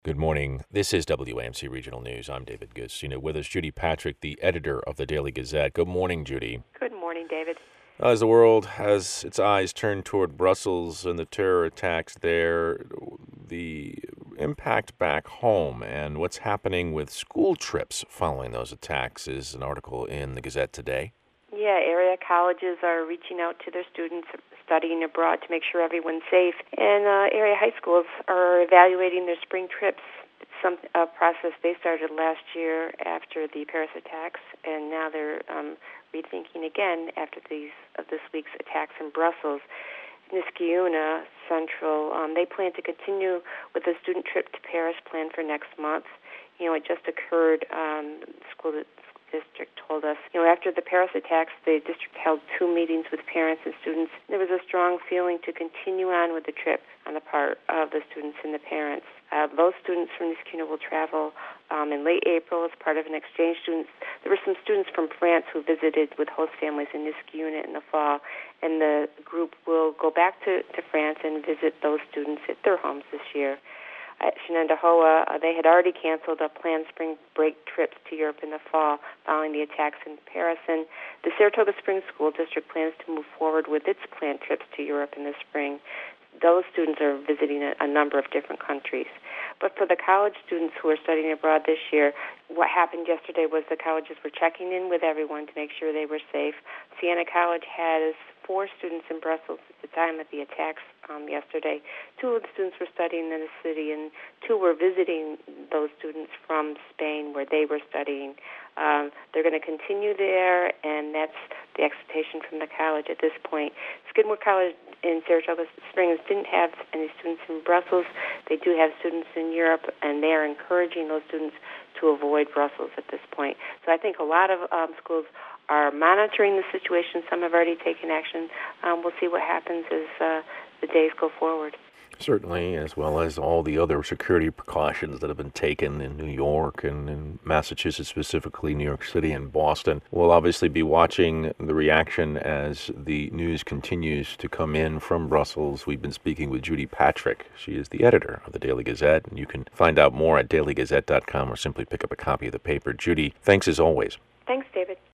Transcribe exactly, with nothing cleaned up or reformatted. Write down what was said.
Good morning. This is W A M C Regional News. I'm David Goods. You know, with us, Judy Patrick, the editor of the Daily Gazette. Good morning, Judy. Good morning, David. As the world has its eyes turned toward Brussels and the terror attacks there, the impact back home and what's happening with school trips following those attacks is an article in the Gazette today. Yeah, area colleges are reaching out to their students studying abroad to make sure everyone's safe, and uh, area high schools are evaluating their spring trips. It's some a process they started last year after the Paris attacks, and now they're um, rethinking again after these of this week's attacks in Brussels. Niskayuna Central, um, they plan to continue with a student trip to Paris planned for next month. You know, it just occurred. Um, the school district told us, you know, after the Paris attacks, the district held two meetings with parents and students. There was a strong feeling to continue on with the trip on the part of the students and the parents. Uh, both students from Niskayuna will travel um, in late April as part of an exchange. Students, there were some students from France who visited with host families in Niskayuna in the fall, and the group will go back to, to France and visit those students at their homes this year. At Shenendehowa, uh, they had already canceled a planned spring break trips to Europe in the fall following the attacks in Paris, and the Saratoga Springs School District plans to move forward with its planned trips to Europe in the spring. Those students are visiting a, a number of different countries. But for the college students who are studying abroad this year, what happened yesterday was the colleges were checking in with everyone to make sure they were safe. Siena College has four students in Brussels at the time of the attacks um, yesterday. Two of the students were studying in the city, and two were visiting those students from Spain where they were studying. Um, they're going to continue there, and that's the expectation from the college at this point. Skidmore College in Saratoga Springs didn't have any students in Brussels. They do have students in Europe, and they are encouraging those students to avoid Brussels at this point. So I think a lot of um, schools are monitoring the situation. Some have already taken action. Um, we'll see what happens as uh, the days go forward. Certainly, as well as all the other security precautions that have been taken in New York and in Massachusetts, specifically New York City and Boston. We'll obviously be watching the reaction as the news continues to come in from Brussels. We've been speaking with Judy Patrick. She is the editor of the Daily Gazette, and you can find out more at daily gazette dot com or simply pick up a copy of the paper. Judy, thanks as always. Thanks, David.